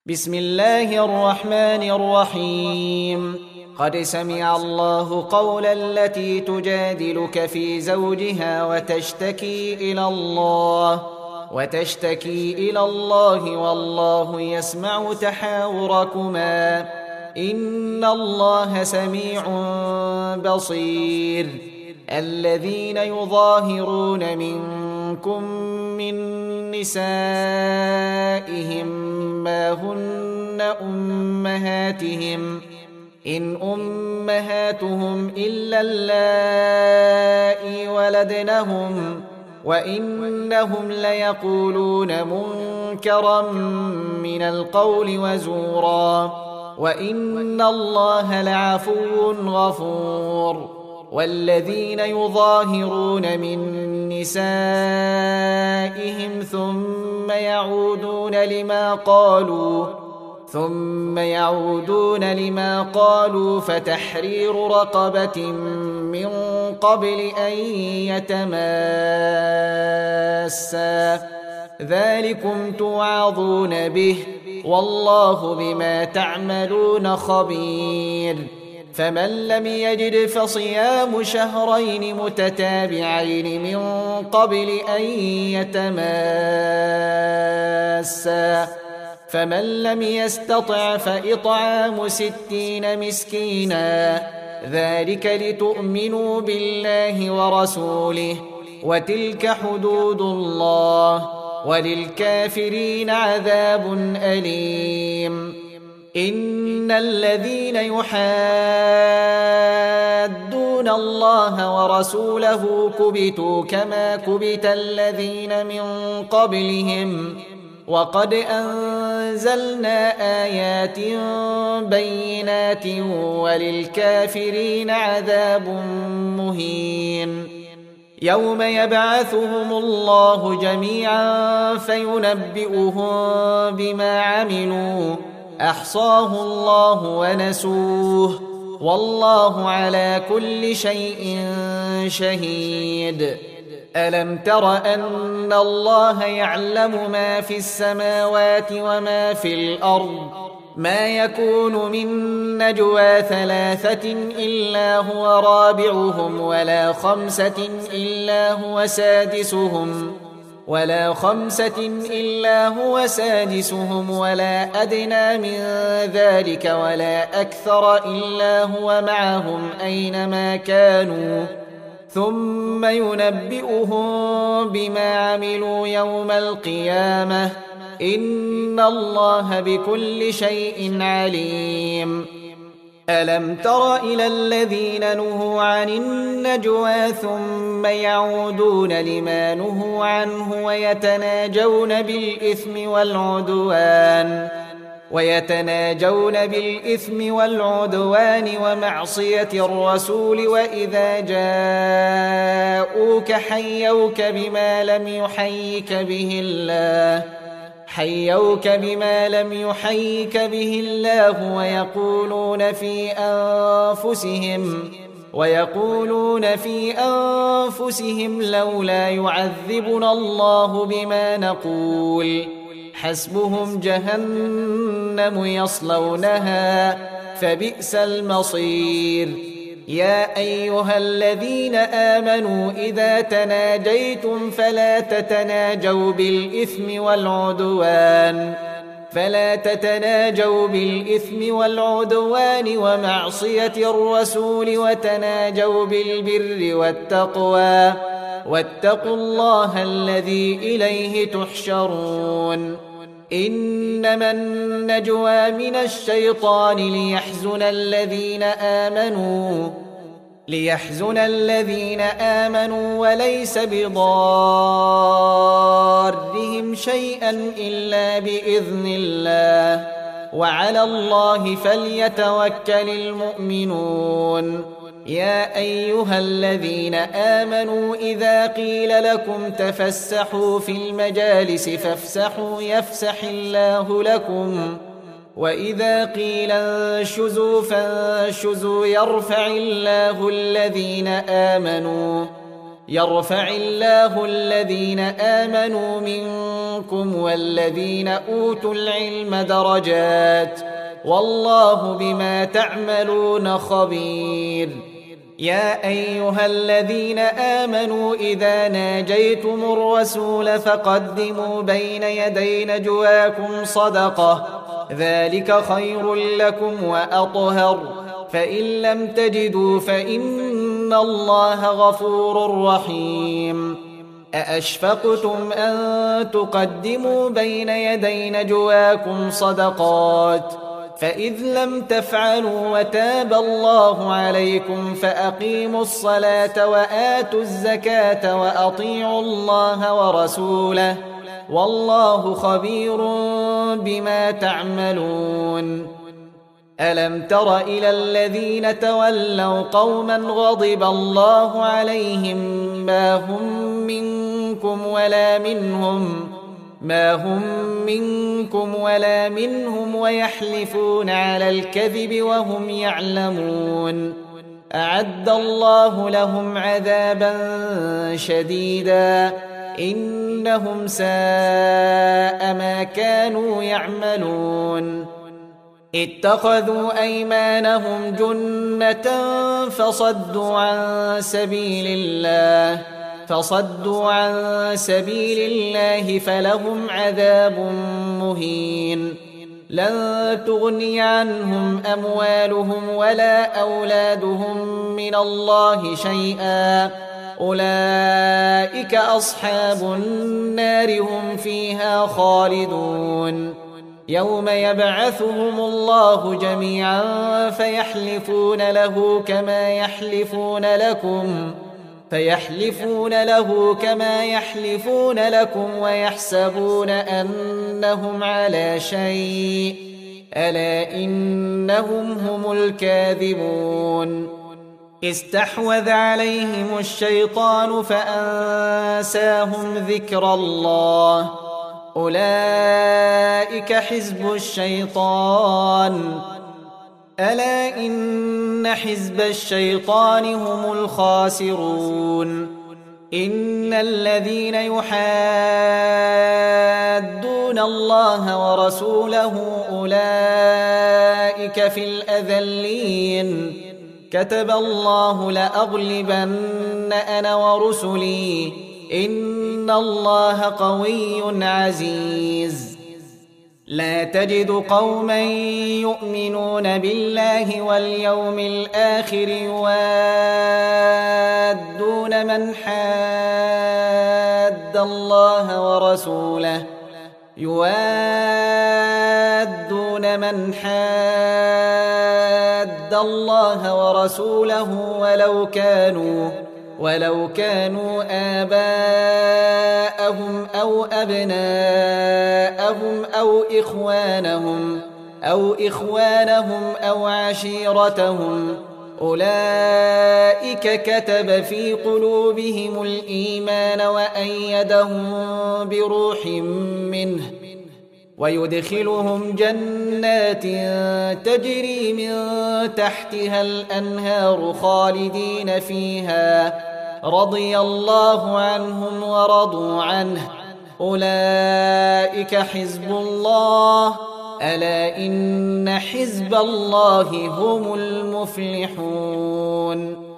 بسم الله الرحمن الرحيم. قد سمع الله قول التي تجادلك في زوجها وتشتكي إلى الله والله يسمع تحاوركما إن الله سميع بصير. الذين يظاهرون منكم من نسائهم ما هن أمهاتهم إن أمهاتهم إلا اللائي ولدنهم وإنهم ليقولون منكرا من القول وزورا وإن الله لعفو غفور. والذين يظاهرون من نسائهم ثم يعودون لما قالوا فتحرير رقبة من قبل أن يتماسا ذلكم توعظون به والله بما تعملون خبير. فمن لم يجد فصيام شهرين متتابعين من قبل أن يتماسا فمن لم يستطع فإطعام 60 مسكينا ذلك لتؤمنوا بالله ورسوله وتلك حدود الله وللكافرين عذاب أليم. إن الذين يحادون الله ورسوله كبتوا كما كبت الذين من قبلهم وقد أنزلنا آيات بينات وللكافرين عذاب مهين. يوم يبعثهم الله جميعا فينبئهم بما عملوا أحصاه الله ونسوه والله على كل شيء شهيد. ألم تر أن الله يعلم ما في السماوات وما في الأرض ما يكون من نجوى 3 إلا هو رابعهم ولا 5 إلا هو سادسهم ولا أدنى من ذلك ولا أكثر إلا هو معهم أينما كانوا ثم ينبئهم بما عملوا يوم القيامة إن الله بكل شيء عليم. ألم تر إلى الذين نهوا عن النجوى ثم يعودون لما نهوا عنه ويتناجون بالإثم والعدوان ومعصية الرسول وإذا جاءوك حيوك بما لم يحيك به الله ويقولون في أنفسهم لولا يعذبنا الله بما نقول حسبهم جهنم يصلونها فبئس المصير. يا أيها الذين آمنوا إذا تناجيتم فلا تتناجوا بالإثم والعدوان ومعصية الرسول وتناجوا بالبر والتقوى واتقوا الله الذي إليه تحشرون. إنما النجوى من الشيطان ليحزن الذين آمنوا وليس بضارهم شيئا إلا بإذن الله وعلى الله فليتوكل المؤمنون. يا أيها الذين آمنوا إذا قيل لكم تفسحوا في المجالس فافسحوا يفسح الله لكم وإذا قيل انشزوا فانشزوا يرفع الله الذين آمنوا يرفع الله الذين آمنوا منكم والذين أوتوا العلم درجات والله بما تعملون خبير. يا أيها الذين آمنوا إذا ناجيتم الرسول فقدموا بين يدي نجواكم صدقة ذلك خير لكم وأطهر فإن لم تجدوا فإن الله غفور رحيم. أأشفقتم أن تقدموا بين يدي نجواكم صدقات فإذ لم تفعلوا وتاب الله عليكم فأقيموا الصلاة وآتوا الزكاة وأطيعوا الله ورسوله والله خبير بما تعملون. ألم تر إلى الذين تولوا قوما غضب الله عليهم ما هم منكم ولا منهم ويحلفون على الكذب وهم يعلمون أعد الله لهم عذابا شديدا إنهم ساء ما كانوا يعملون. اتخذوا أيمانهم جنة فصدوا عن سبيل الله فلهم عذاب مهين. لن تغني عنهم أموالهم ولا أولادهم من الله شيئا أولئك أصحاب النار هم فيها خالدون. يوم يبعثهم الله جميعا فيحلفون له كما يحلفون لكم ويحسبون أنهم على شيء ألا إنهم هم الكاذبون. استحوذ عليهم الشيطان فأنساهم ذكر الله أولئك حزب الشيطان ألا إن حزب الشيطان هم الخاسرون. إن الذين يحادون الله ورسوله أولئك في الأذلين كتب الله لأغلبن أنا ورسلي إن الله قوي عزيز. لا تجد قوما يؤمنون بالله واليوم الآخر يوادون من حاد الله ورسوله ولو كانوا آباءهم أو أبناءهم أو إخوانهم أو عشيرتهم أولئك كتب في قلوبهم الإيمان وأيدهم بروح منه ويدخلهم جنات تجري من تحتها الأنهار خالدين فيها رضي الله عنهم ورضوا عنه أولئك حزب الله ألا إن حزب الله هم المفلحون.